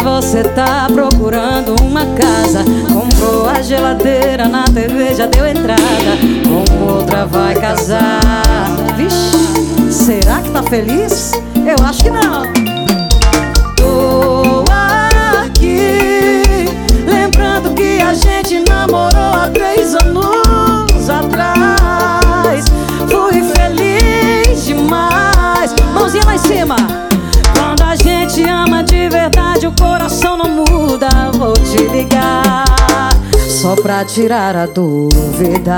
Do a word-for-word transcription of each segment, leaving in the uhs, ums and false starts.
você tá procurando uma casa, comprou a geladeira, na T V já deu entrada, com outra vai casar. Vixe, será que tá feliz? Eu acho que não. Tô aqui lembrando que a gente namorou há três anos atrás. Fui feliz demais. Mãozinha lá em cima. Quando a gente ama de verdade, o coração não muda. Vou te ligar só pra tirar a dúvida.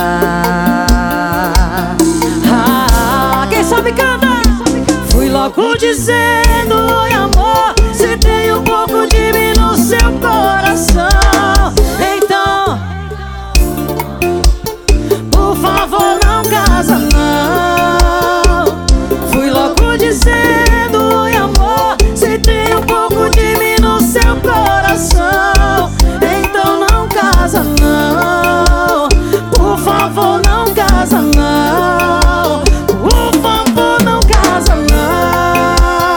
Ah, quem sabe canta. Fui logo dizendo: oi amor, se tem um pouco de mim no seu coração, então por favor não casa não. Fui logo dizendo: oi amor, se tem um pouco de mim no seu coração, então não casa não. Por favor não casa não. Por favor não casa não.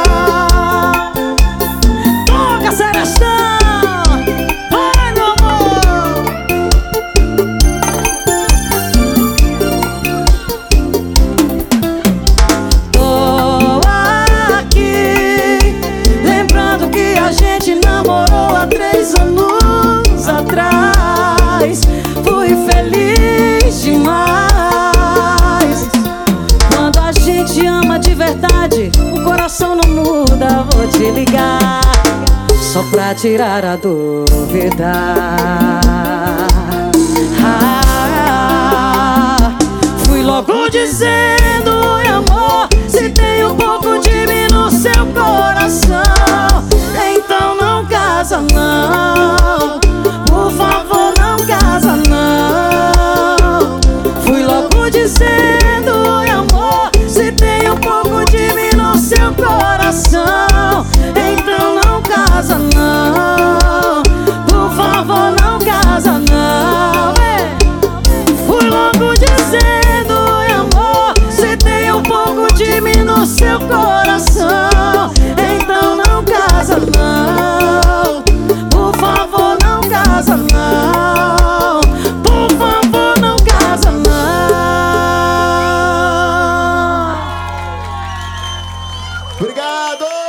Toca, Sebastião, vai meu amor. Tô aqui lembrando que a gente namorou há três anos atrás. Fui feliz demais. Quando a gente ama de verdade, o coração não muda. Vou te ligar só pra tirar a dúvida. Ah, fui logo dizendo: oi amor, se tem um pouco de mim no seu coração, então não casa não. Por favor não casa não. Fui logo dizendo: oi amor, se tem um pouco de mim no seu coração, então não casa não. Por favor não casa não. É. Fui logo dizendo: oi amor, se tem um pouco de mim no seu coração, então não casa não. Por favor não casa não. Por favor não casa não. Obrigado!